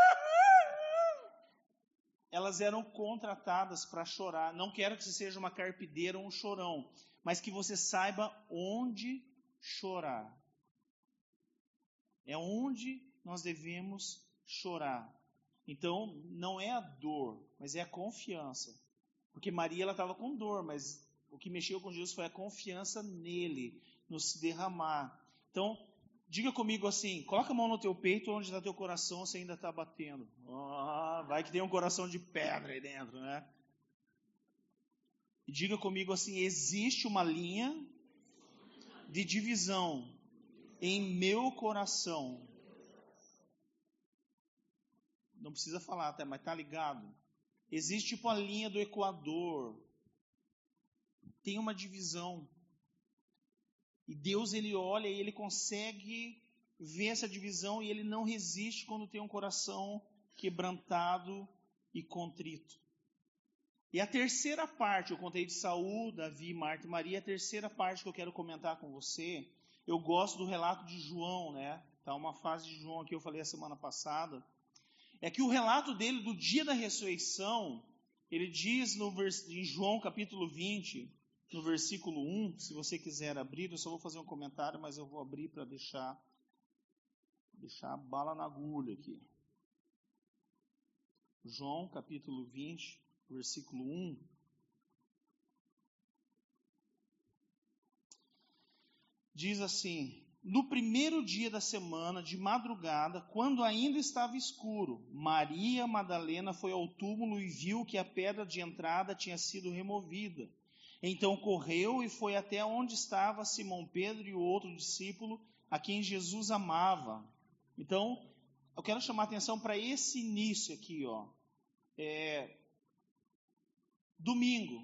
Elas eram contratadas para chorar. Não quero que você seja uma carpideira ou um chorão, mas que você saiba onde chorar. É onde nós devemos chorar. Então, não é a dor, mas é a confiança. Porque Maria, ela estava com dor, mas o que mexeu com Jesus foi a confiança nele, no se derramar. Então, diga comigo assim, coloca a mão no teu peito, onde está teu coração, você ainda está batendo. Oh, vai que tem um coração de pedra aí dentro, né? E diga comigo assim, existe uma linha de divisão em meu coração. Não precisa falar até, mas está ligado. Existe tipo a linha do Equador. Tem uma divisão. E Deus, ele olha e ele consegue ver essa divisão e ele não resiste quando tem um coração quebrantado e contrito. E a terceira parte, eu contei de Saul, Davi, Marta e Maria, a terceira parte que eu quero comentar com você, eu gosto do relato de João, né? Tá uma fase de João aqui, eu falei a semana passada, é que o relato dele do dia da ressurreição, ele diz no vers... em João capítulo vinte, no versículo um, se você quiser abrir, eu só vou fazer um comentário, mas eu vou abrir para deixar, deixar a bala na agulha aqui. João capítulo vinte, versículo um. Diz assim, no primeiro dia da semana, de madrugada, quando ainda estava escuro, Maria Madalena foi ao túmulo e viu que a pedra de entrada tinha sido removida. Então correu e foi até onde estava Simão Pedro e o outro discípulo, a quem Jesus amava. Então, eu quero chamar a atenção para esse início aqui, ó. É, domingo,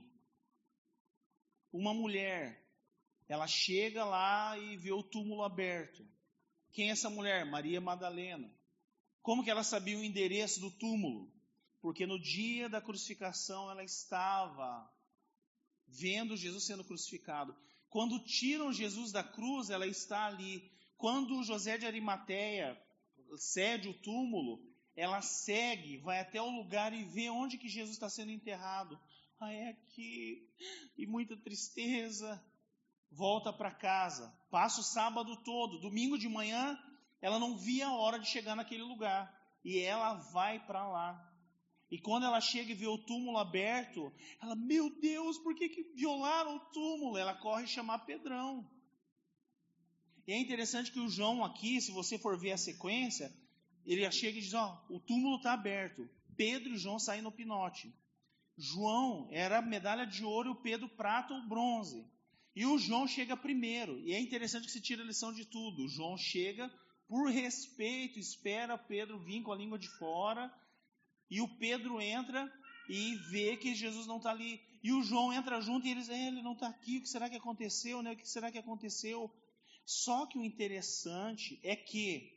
uma mulher, ela chega lá e vê o túmulo aberto. Quem é essa mulher? Maria Madalena. Como que ela sabia o endereço do túmulo? Porque no dia da crucificação ela estava vendo Jesus sendo crucificado. Quando tiram Jesus da cruz, ela está ali. Quando José de Arimateia cede o túmulo, ela segue, vai até o lugar e vê onde que Jesus está sendo enterrado. Ah, é aqui. E muita tristeza. Volta para casa. Passa o sábado todo. Domingo de manhã, ela não via a hora de chegar naquele lugar. E ela vai para lá. E quando ela chega e vê o túmulo aberto, ela, meu Deus, por que, que violaram o túmulo? Ela corre chamar Pedrão. E é interessante que o João aqui, se você for ver a sequência, ele chega e diz, ó, o túmulo está aberto. Pedro e João saem no pinote. João era medalha de ouro e o Pedro prata ou bronze. E o João chega primeiro. E é interessante que se tira a lição de tudo. O João chega, por respeito, espera Pedro vir com a língua de fora. E o Pedro entra e vê que Jesus não está ali. E o João entra junto e eles, é, ele não está aqui, o que será que aconteceu? Né? O que será que aconteceu? Só que o interessante é que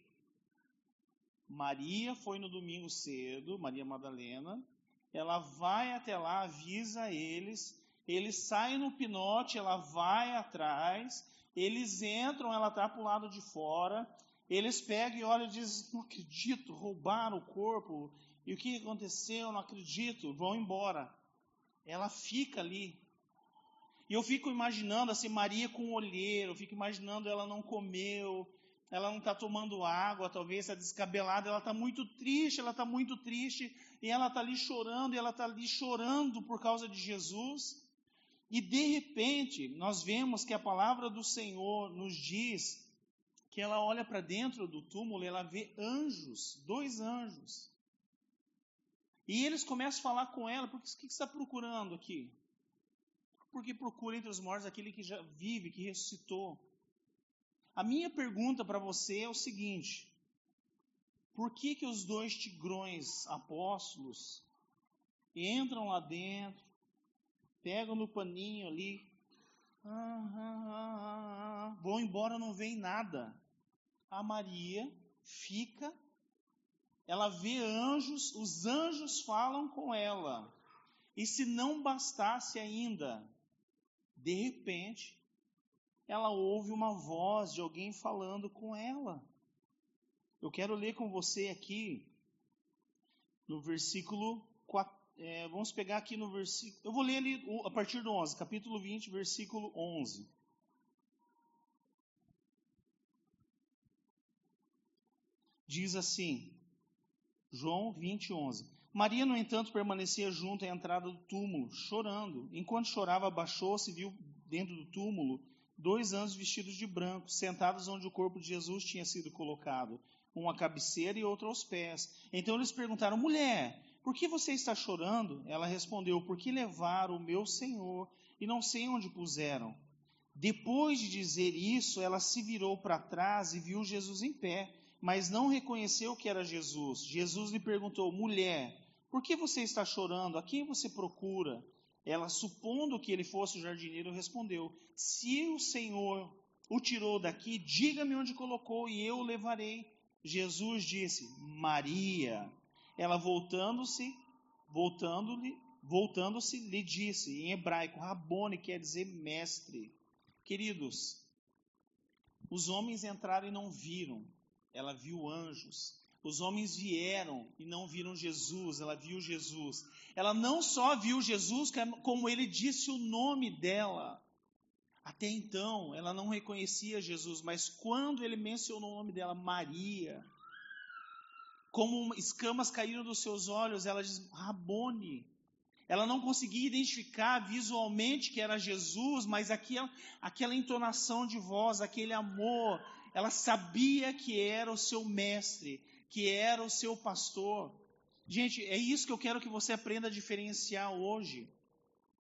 Maria foi no domingo cedo, Maria Madalena, ela vai até lá, avisa eles, eles saem no pinote, ela vai atrás, eles entram, ela está para o lado de fora, eles pegam e olham e dizem, não acredito, roubaram o corpo. E o que aconteceu? Não acredito. Vão embora. Ela fica ali. E eu fico imaginando assim, Maria com o olheiro. Eu fico imaginando ela não comeu. Ela não está tomando água. Talvez está descabelada. Ela está muito triste. Ela está muito triste. E ela está ali chorando. E ela está ali chorando por causa de Jesus. E de repente, nós vemos que a palavra do Senhor nos diz que ela olha para dentro do túmulo e ela vê anjos. Dois anjos. E eles começam a falar com ela, porque o que você está procurando aqui? Porque procura entre os mortos aquele que já vive, que ressuscitou. A minha pergunta para você é o seguinte, por que que os dois tigrões apóstolos entram lá dentro, pegam no paninho ali, ah, ah, ah, ah, vão embora, não vem nada. A Maria fica. Ela vê anjos, os anjos falam com ela. E se não bastasse ainda, de repente, ela ouve uma voz de alguém falando com ela. Eu quero ler com você aqui, no versículo quatro, é, vamos pegar aqui no versículo, eu vou ler ali a partir do onze, capítulo vinte, versículo onze. Diz assim, João vinte, onze. Maria, no entanto, permanecia junto à entrada do túmulo, chorando. Enquanto chorava, abaixou-se e viu dentro do túmulo dois anjos vestidos de branco, sentados onde o corpo de Jesus tinha sido colocado, um à cabeceira e outro aos pés. Então eles perguntaram, mulher, por que você está chorando? Ela respondeu, porque levaram o meu Senhor e não sei onde puseram. Depois de dizer isso, ela se virou para trás e viu Jesus em pé, mas não reconheceu que era Jesus. Jesus lhe perguntou, mulher, por que você está chorando? A quem você procura? Ela, supondo que ele fosse o jardineiro, respondeu, se o Senhor o tirou daqui, diga-me onde colocou e eu o levarei. Jesus disse, Maria. Ela voltando-se, voltando-lhe, voltando-se, lhe disse, em hebraico, Rabone, quer dizer mestre. Queridos, os homens entraram e não viram. Ela viu anjos. Os homens vieram e não viram Jesus. Ela viu Jesus. Ela não só viu Jesus, como ele disse o nome dela. Até então, ela não reconhecia Jesus, mas quando ele mencionou o nome dela, Maria, como escamas caíram dos seus olhos, ela diz, Rabone. Ela não conseguia identificar visualmente que era Jesus, mas aquela, aquela entonação de voz, aquele amor, ela sabia que era o seu mestre, que era o seu pastor. Gente, é isso que eu quero que você aprenda a diferenciar hoje.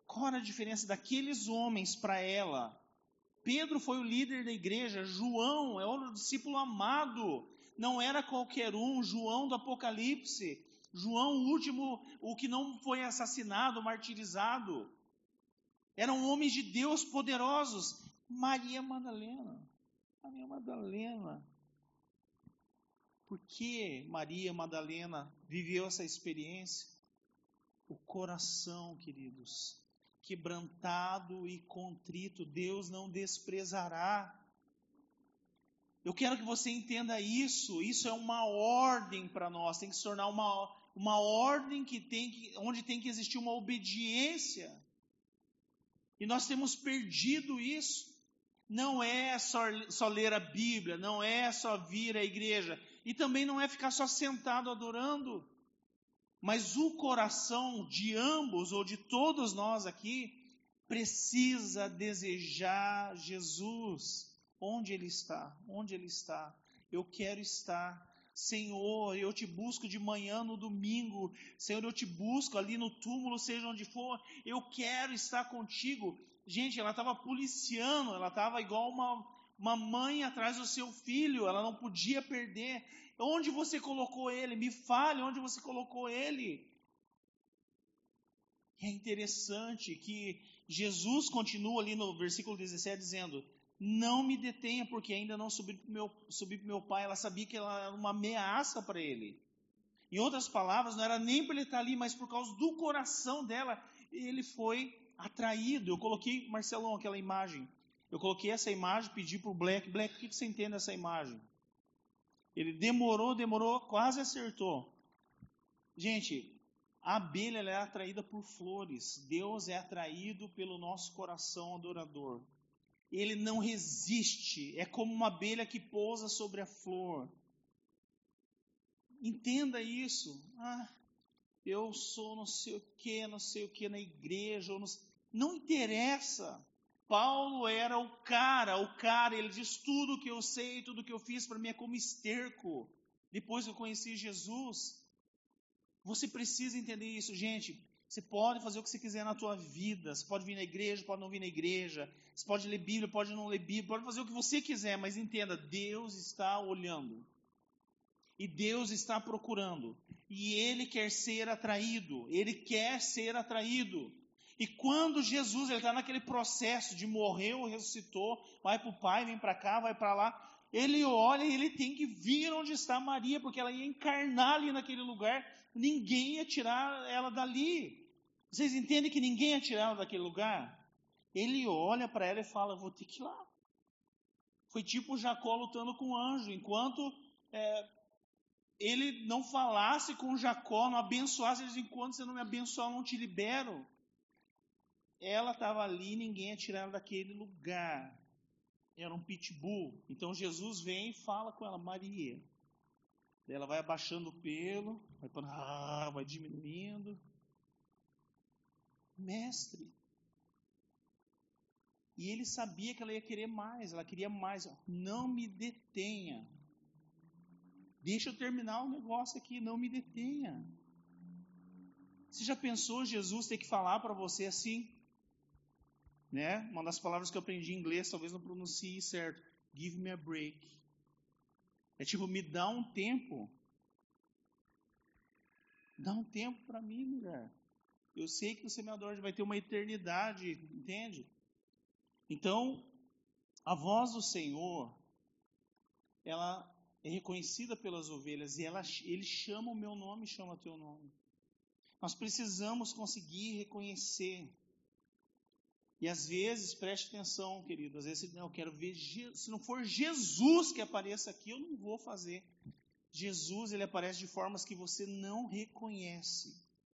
Qual era a diferença daqueles homens para ela? Pedro foi o líder da igreja, João é o discípulo amado, não era qualquer um, João do Apocalipse, João o último, o que não foi assassinado, martirizado. Eram homens de Deus poderosos. Maria Madalena, Maria Madalena. Por que Maria Madalena viveu essa experiência? O coração, queridos, quebrantado e contrito, Deus não desprezará. Eu quero que você entenda isso, isso é uma ordem para nós, tem que se tornar uma, uma ordem que tem que, onde tem que existir uma obediência. E nós temos perdido isso. Não é só, só ler a Bíblia, não é só vir à igreja, e também não é ficar só sentado adorando. Mas o coração de ambos, ou de todos nós aqui, precisa desejar Jesus. Onde Ele está? Onde Ele está? Eu quero estar. Senhor, eu te busco de manhã no domingo. Senhor, eu te busco ali no túmulo, seja onde for. Eu quero estar contigo. Gente, ela estava policiando, ela estava igual uma, uma mãe atrás do seu filho. Ela não podia perder. Onde você colocou ele? Me fale onde você colocou ele. É interessante que Jesus continua ali no versículo dezessete dizendo: não me detenha, porque ainda não subi para o meu, subi pro meu pai. Ela sabia que ela era uma ameaça para ele. Em outras palavras, não era nem para ele estar ali, mas por causa do coração dela, ele foi atraído. Eu coloquei, Marcelão, aquela imagem. Eu coloquei essa imagem, pedi para o Black. Black, o que você entende dessa imagem? Ele demorou, demorou, quase acertou. Gente, a abelha ela é atraída por flores. Deus é atraído pelo nosso coração adorador. Ele não resiste. É como uma abelha que pousa sobre a flor. Entenda isso. Ah, eu sou não sei o que, não sei o que na igreja. Ou não, não interessa. Paulo era o cara, o cara, ele diz: tudo que eu sei, tudo que eu fiz para mim é como esterco. Depois que eu conheci Jesus. Você precisa entender isso, gente. Você pode fazer o que você quiser na tua vida. Você pode vir na igreja, pode não vir na igreja. Você pode ler Bíblia, pode não ler Bíblia. Pode fazer o que você quiser, mas entenda, Deus está olhando. E Deus está procurando. E Ele quer ser atraído. Ele quer ser atraído. E quando Jesus está naquele processo de morreu, ressuscitou, vai para o Pai, vem para cá, vai para lá. Ele olha e ele tem que vir onde está Maria, porque ela ia encarnar ali naquele lugar. Ninguém ia tirar ela dali. Vocês entendem que ninguém ia tirar ela daquele lugar? Ele olha para ela e fala: vou ter que ir lá. Foi tipo Jacó lutando com o anjo. Enquanto é, ele não falasse com Jacó, não abençoasse, ele diz: enquanto você não me abençoar, eu não te libero. Ela estava ali, ninguém ia tirar ela daquele lugar. Era um pitbull. Então Jesus vem e fala com ela: Maria. Ela vai abaixando o pelo, vai, ah, vai diminuindo. Mestre. E ele sabia que ela ia querer mais, ela queria mais. Não me detenha. Deixa eu terminar o negócio aqui, não me detenha. Você já pensou Jesus ter que falar para você assim? Né? Uma das palavras que eu aprendi em inglês, talvez não pronuncie certo. Give me a break. É tipo, me dá um tempo. Dá um tempo para mim, mulher. Eu sei que você me adora, vai ter uma eternidade, entende? Então, a voz do Senhor, ela é reconhecida pelas ovelhas, e ela, ele chama o meu nome, chama o teu nome. Nós precisamos conseguir reconhecer. E às vezes, preste atenção, querido, às vezes eu quero ver, se não for Jesus que apareça aqui, eu não vou fazer. Jesus, ele aparece de formas que você não reconhece.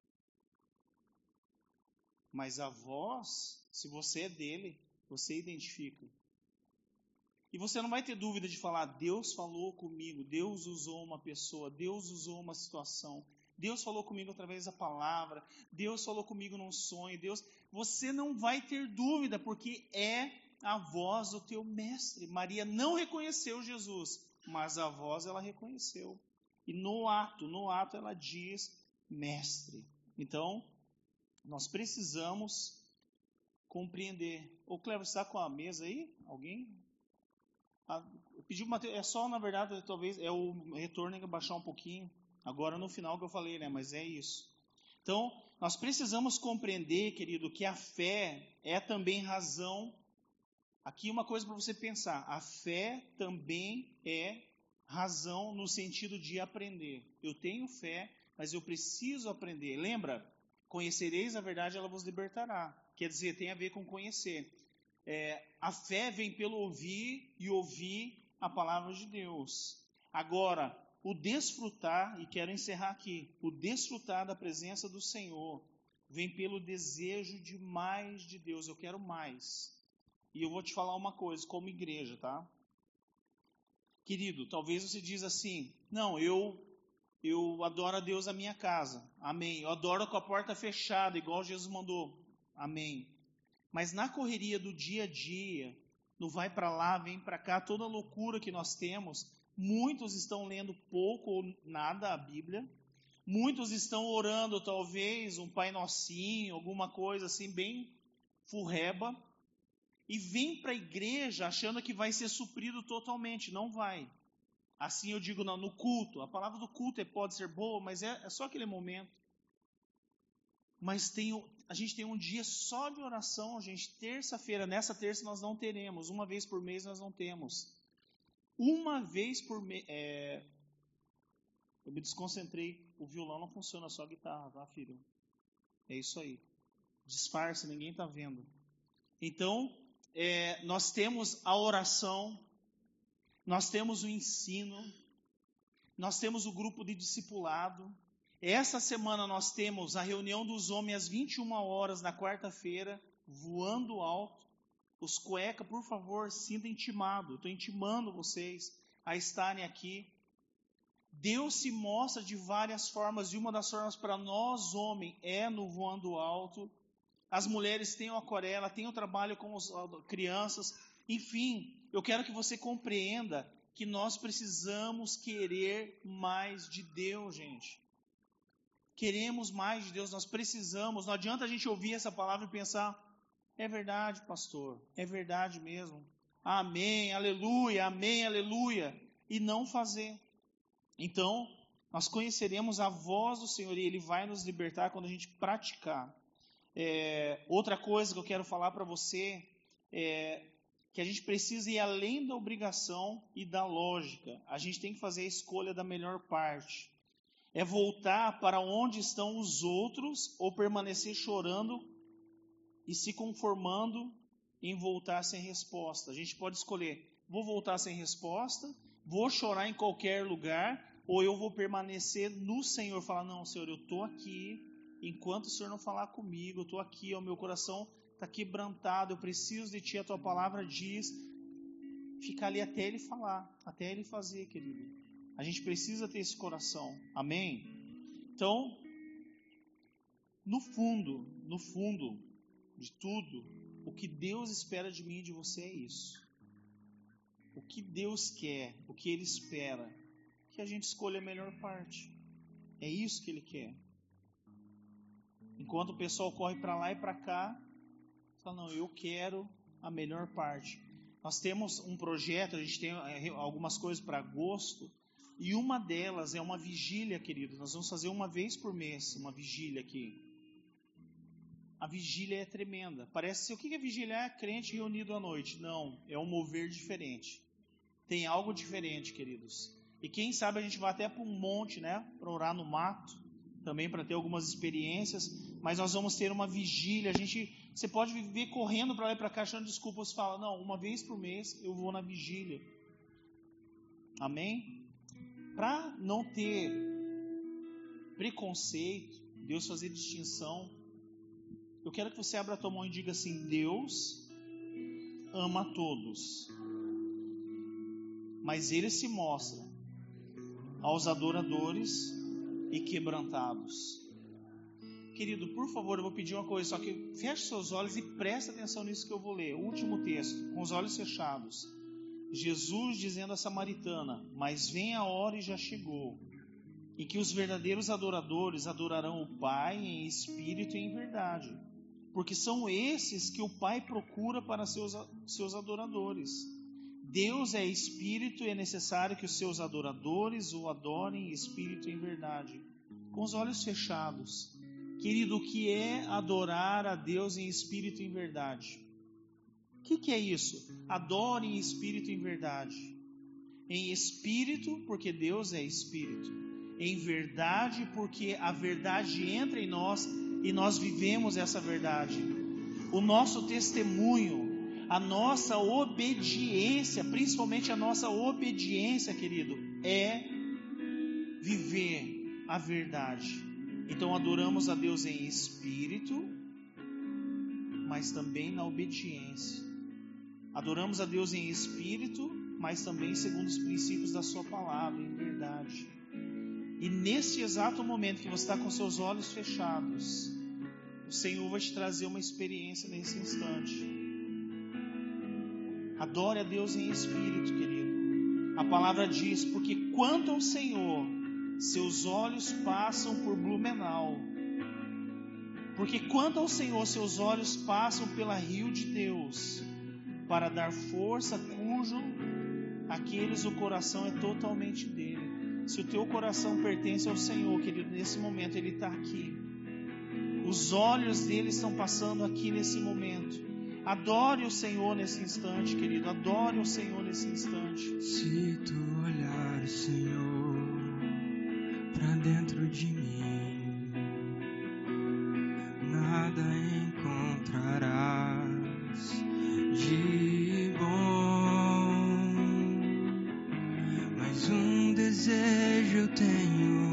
Mas a voz, se você é dele, você identifica. E você não vai ter dúvida de falar: Deus falou comigo, Deus usou uma pessoa, Deus usou uma situação, Deus falou comigo através da palavra, Deus falou comigo num sonho, Deus... Você não vai ter dúvida, porque é a voz do teu mestre. Maria não reconheceu Jesus, mas a voz ela reconheceu. E no ato, no ato ela diz: mestre. Então, nós precisamos compreender. Ô, Cleber, você está com a mesa aí? Alguém? Ah, eu pedi uma, é só, na verdade, talvez, é o retorno que baixar um pouquinho. Agora no final que eu falei, né? Mas é isso. Então, nós precisamos compreender, querido, que a fé é também razão. Aqui uma coisa para você pensar. A fé também é razão no sentido de aprender. Eu tenho fé, mas eu preciso aprender. Lembra? Conhecereis a verdade, ela vos libertará. Quer dizer, tem a ver com conhecer. É, a fé vem pelo ouvir e ouvir a palavra de Deus. Agora, o desfrutar, e quero encerrar aqui, o desfrutar da presença do Senhor vem pelo desejo de mais de Deus. Eu quero mais. E eu vou te falar uma coisa, como igreja, tá? Querido, talvez você diz assim, não, eu, eu adoro a Deus na minha casa. Amém. Eu adoro com a porta fechada, igual Jesus mandou. Amém. Mas na correria do dia a dia, no vai para lá, vem para cá, toda a loucura que nós temos, muitos estão lendo pouco ou nada a Bíblia, muitos estão orando talvez um Pai Nocinho, alguma coisa assim bem furreba, e vem para a igreja achando que vai ser suprido totalmente, não vai. Assim eu digo não, no culto, a palavra do culto é, pode ser boa, mas é, é só aquele momento. Mas tem, a gente tem um dia só de oração, gente, terça-feira, nessa terça nós não teremos, uma vez por mês nós não temos. Uma vez por mês, é... eu me desconcentrei, o violão não funciona, só a guitarra, tá, filho? É isso aí. Disfarce, ninguém está vendo. Então, é, nós temos a oração, nós temos o ensino, nós temos o grupo de discipulado. Essa semana nós temos a reunião dos homens às vinte e uma horas na quarta-feira, voando alto. Os cueca, por favor, sintam intimado. Estou intimando vocês a estarem aqui. Deus se mostra de várias formas, e uma das formas para nós, homens, é no voando alto. As mulheres têm o aquarela, têm o trabalho com as crianças. Enfim, eu quero que você compreenda que nós precisamos querer mais de Deus, gente. Queremos mais de Deus, nós precisamos. Não adianta a gente ouvir essa palavra e pensar, é verdade, pastor, é verdade mesmo. Amém, aleluia, amém, aleluia. E não fazer. Então, nós conheceremos a voz do Senhor e Ele vai nos libertar quando a gente praticar. É, outra coisa que eu quero falar para você é que a gente precisa ir além da obrigação e da lógica. A gente tem que fazer a escolha da melhor parte. É voltar para onde estão os outros ou permanecer chorando e se conformando em voltar sem resposta. A gente pode escolher, vou voltar sem resposta, vou chorar em qualquer lugar, ou eu vou permanecer no Senhor, falar, não, Senhor, eu estou aqui, enquanto o Senhor não falar comigo, eu estou aqui, o meu coração está quebrantado, eu preciso de Ti, a Tua palavra diz, ficar ali até Ele falar, até Ele fazer, querido. A gente precisa ter esse coração, amém? Então, no fundo, no fundo de tudo, o que Deus espera de mim e de você é isso. O que Deus quer, o que Ele espera, que a gente escolha a melhor parte. É isso que Ele quer. Enquanto o pessoal corre para lá e para cá, fala, não, eu quero a melhor parte. Nós temos um projeto, a gente tem algumas coisas para agosto, e uma delas é uma vigília, querido. Nós vamos fazer uma vez por mês, uma vigília aqui. A vigília é tremenda. Parece ser, o que é vigília? É crente reunido à noite. Não, é um mover diferente. Tem algo diferente, queridos. E quem sabe a gente vai até para um monte, né? Para orar no mato, também para ter algumas experiências. Mas nós vamos ter uma vigília. A gente, você pode viver correndo para lá e para cá, achando desculpas. Você fala, não, uma vez por mês eu vou na vigília. Amém? Para não ter preconceito, Deus fazer distinção, eu quero que você abra a tua mão e diga assim, Deus ama a todos, mas Ele se mostra aos adoradores e quebrantados. Querido, por favor, eu vou pedir uma coisa, só que feche seus olhos e preste atenção nisso que eu vou ler. O último texto, com os olhos fechados. Jesus dizendo à samaritana, mas vem a hora e já chegou, em que os verdadeiros adoradores adorarão o Pai em espírito e em verdade, porque são esses que o Pai procura para seus, seus adoradores. Deus é espírito e é necessário que os seus adoradores o adorem em espírito e em verdade. Com os olhos fechados. Querido, o que é adorar a Deus em espírito e em verdade? O que, que é isso? Adore em espírito e em verdade. Em espírito, porque Deus é espírito. Em verdade, porque a verdade entra em nós e nós vivemos essa verdade. O nosso testemunho, a nossa obediência, principalmente a nossa obediência, querido, é viver a verdade. Então adoramos a Deus em espírito, mas também na obediência. Adoramos a Deus em espírito, mas também segundo os princípios da sua palavra, em verdade. E neste exato momento que você está com seus olhos fechados, o Senhor vai te trazer uma experiência nesse instante. Adore a Deus em espírito, querido. A palavra diz, porque quanto ao Senhor, seus olhos passam por Blumenau. Porque quanto ao Senhor, seus olhos passam pela Rio de Deus, para dar força cujo aqueles o coração é totalmente dele. Se o teu coração pertence ao Senhor, querido, nesse momento Ele está aqui. Os olhos dele estão passando aqui nesse momento. Adore o Senhor nesse instante, querido. Adore o Senhor nesse instante. Se tu olhares, Senhor, para dentro de mim, nada encontrarás de bom. Mas um desejo eu tenho,